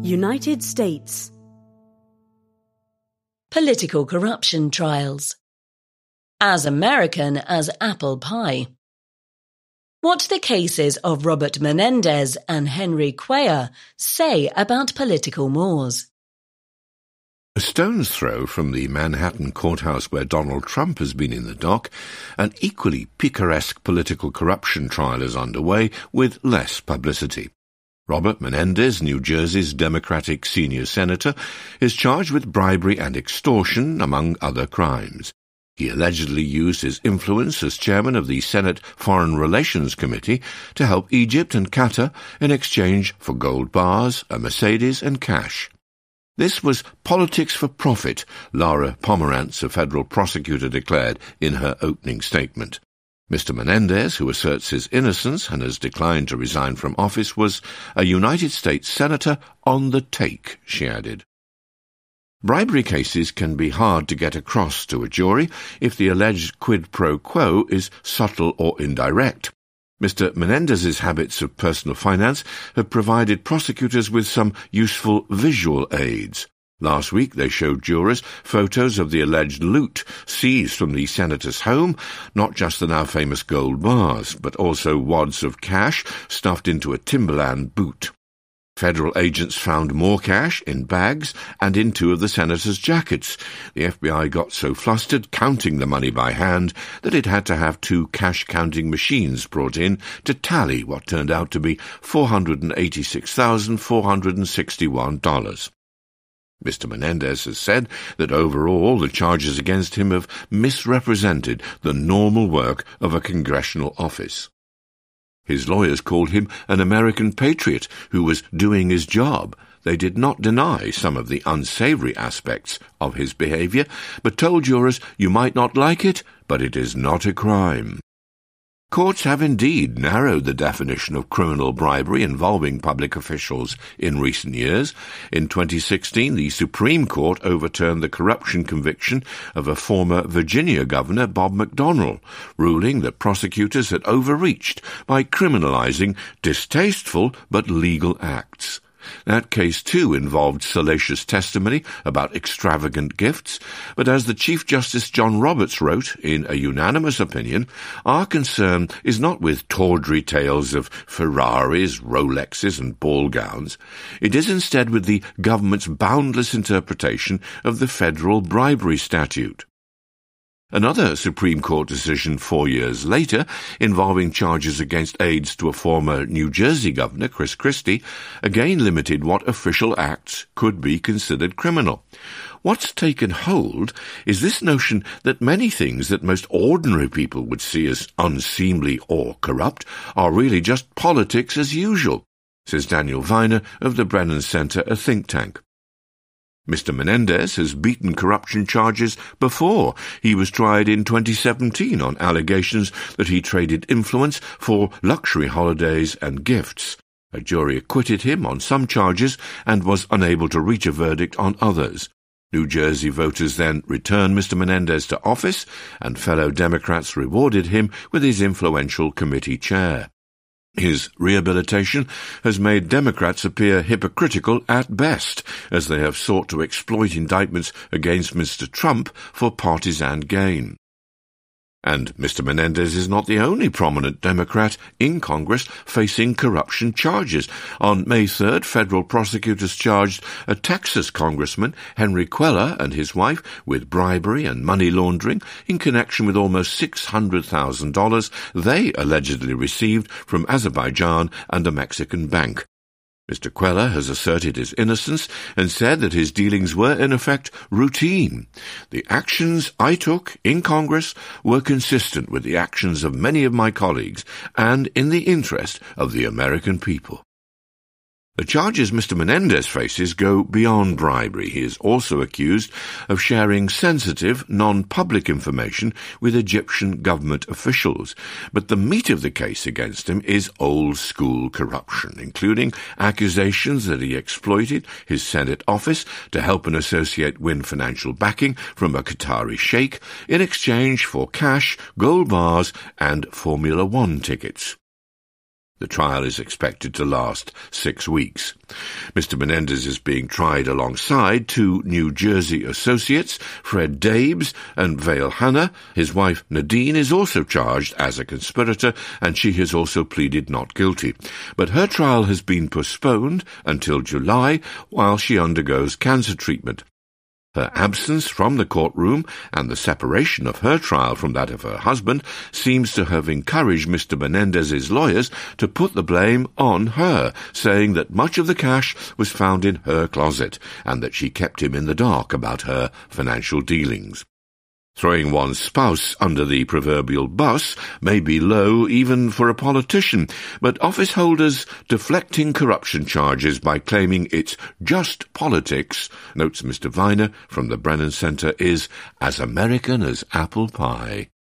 United States. Political corruption trials. As American as apple pie. What the cases of Robert Menendez and Henry Cuellar say about political mores. A stone's throw from the Manhattan courthouse where Donald Trump has been in the dock, an equally picaresque political corruption trial is underway with less publicity. Robert Menendez, New Jersey's Democratic senior senator, is charged with bribery and extortion, among other crimes. He allegedly used his influence as chairman of the Senate Foreign Relations Committee to help Egypt and Qatar in exchange for gold bars, a Mercedes, and cash. This was politics for profit, Laura Pomerantz, a federal prosecutor, declared in her opening statement. Mr. Menendez, who asserts his innocence and has declined to resign from office, was a United States senator on the take, she added. Bribery cases can be hard to get across to a jury if the alleged quid pro quo is subtle or indirect. Mr. Menendez's habits of personal finance have provided prosecutors with some useful visual aids. Last week they showed jurors photos of the alleged loot seized from the senator's home, not just the now famous gold bars, but also wads of cash stuffed into a Timberland boot. Federal agents found more cash in bags and in two of the senator's jackets. The FBI got so flustered counting the money by hand that it had to have two cash-counting machines brought in to tally what turned out to be $486,461. Mr. Menendez has said that overall the charges against him have misrepresented the normal work of a congressional office. His lawyers called him an American patriot who was doing his job. They did not deny some of the unsavory aspects of his behavior, but told jurors, "You might not like it, but it is not a crime." Courts have indeed narrowed the definition of criminal bribery involving public officials in recent years. In 2016, the Supreme Court overturned the corruption conviction of a former Virginia governor, Bob McDonnell, ruling that prosecutors had overreached by criminalizing distasteful but legal acts. That case, too, involved salacious testimony about extravagant gifts, but as the Chief Justice John Roberts wrote in a unanimous opinion, our concern is not with tawdry tales of Ferraris, Rolexes, and ball gowns. It is instead with the government's boundless interpretation of the federal bribery statute. Another Supreme Court decision 4 years later, involving charges against aides to a former New Jersey governor, Chris Christie, again limited what official acts could be considered criminal. What's taken hold is this notion that many things that most ordinary people would see as unseemly or corrupt are really just politics as usual, says Daniel Viner of the Brennan Center, a think tank. Mr. Menendez has beaten corruption charges before. He was tried in 2017 on allegations that he traded influence for luxury holidays and gifts. A jury acquitted him on some charges and was unable to reach a verdict on others. New Jersey voters then returned Mr. Menendez to office, and fellow Democrats rewarded him with his influential committee chair. His rehabilitation has made Democrats appear hypocritical at best, as they have sought to exploit indictments against Mr. Trump for partisan gain. And Mr. Menendez is not the only prominent Democrat in Congress facing corruption charges. On May 3rd, federal prosecutors charged a Texas congressman, Henry Cuellar, and his wife with bribery and money laundering in connection with almost $600,000 they allegedly received from Azerbaijan and a Mexican bank. Mr. Cuellar has asserted his innocence and said that his dealings were, in effect, routine. The actions I took in Congress were consistent with the actions of many of my colleagues and in the interest of the American people. The charges Mr. Menendez faces go beyond bribery. He is also accused of sharing sensitive, non-public information with Egyptian government officials. But the meat of the case against him is old-school corruption, including accusations that he exploited his Senate office to help an associate win financial backing from a Qatari sheikh in exchange for cash, gold bars, and Formula One tickets. The trial is expected to last 6 weeks. Mr. Menendez is being tried alongside 2 New Jersey associates, Fred Dabes and Vale Hanna. His wife Nadine is also charged as a conspirator, and she has also pleaded not guilty. But her trial has been postponed until July while she undergoes cancer treatment. Her absence from the courtroom and the separation of her trial from that of her husband seems to have encouraged Mr. Menendez's lawyers to put the blame on her, saying that much of the cash was found in her closet and that she kept him in the dark about her financial dealings. Throwing one's spouse under the proverbial bus may be low even for a politician, but office holders deflecting corruption charges by claiming it's just politics, notes Mr. Viner from the Brennan Center, is as American as apple pie.